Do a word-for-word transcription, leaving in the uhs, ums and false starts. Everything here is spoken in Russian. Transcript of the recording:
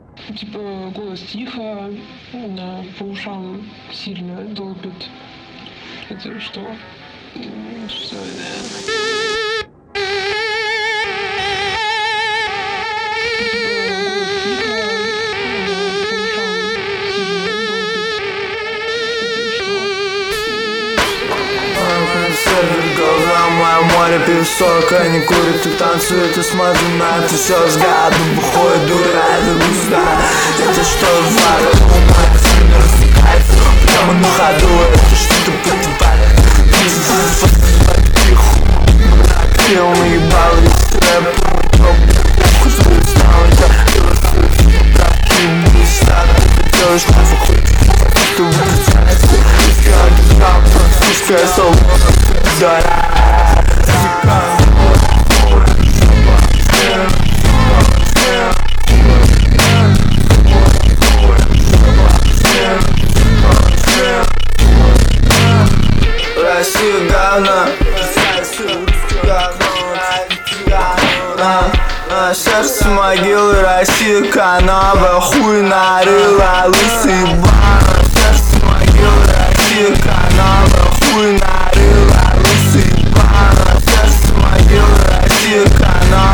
Типа голос тихо, на, по ушам сильно долбит. Это что? Что это? Сервер, глаза, мое море, песок. Они курят и танцуют, и смотрю на это все взглядом. Бухой дура, это густа. Это что, вара? Моя сильно рассекается прямо на ходу. Это что-то подтипает. Я уебал весь рэп. Похуй, что ты знал, я таким не стану. Ты делаешь нафиг хуй. Ты выпускаешь. Слушай, я сол. Россия говно, на сердце могилы Россия канава, хуй нарыла, лысый бан. Сердце могилы Россия канава, хуй нарыла, лысый бан. Сердце могилы Россия канава.